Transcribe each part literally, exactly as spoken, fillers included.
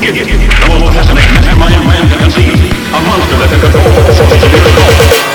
Gift, the most fascinating mastermind man can conceive, a monster that can control all sorts of miracles.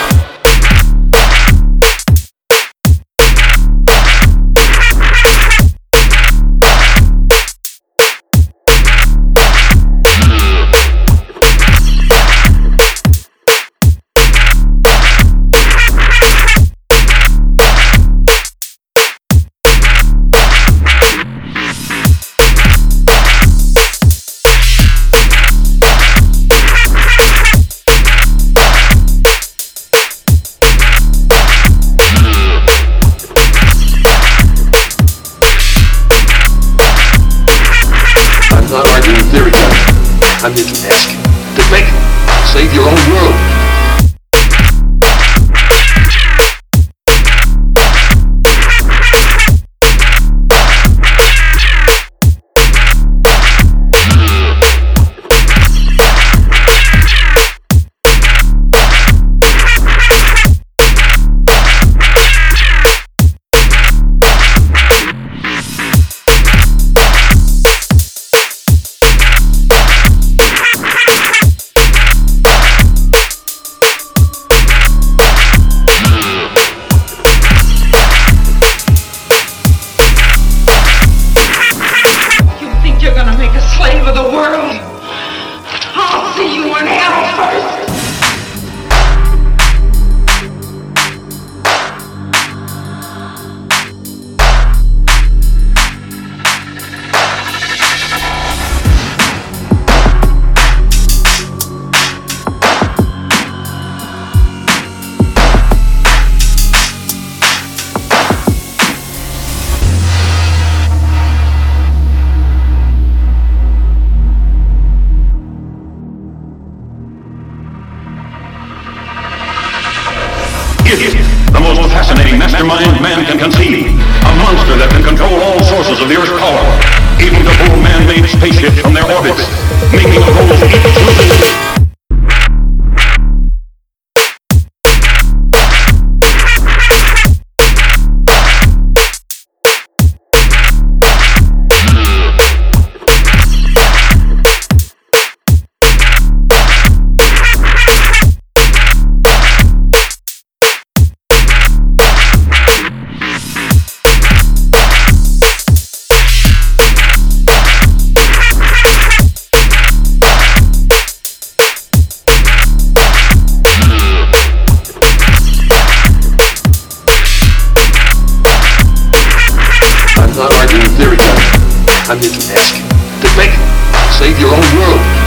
I'm here to ask you to make save your own world. You're gonna make a slave of the world. I'll see you in hell first. The most fascinating mastermind man can conceive, a monster that can control all sources of the Earth's power, even to pull man-made spaceships from their orbits, making a whole heap of I'm not arguing theory, guys. I'm here to ask you to make save your own world.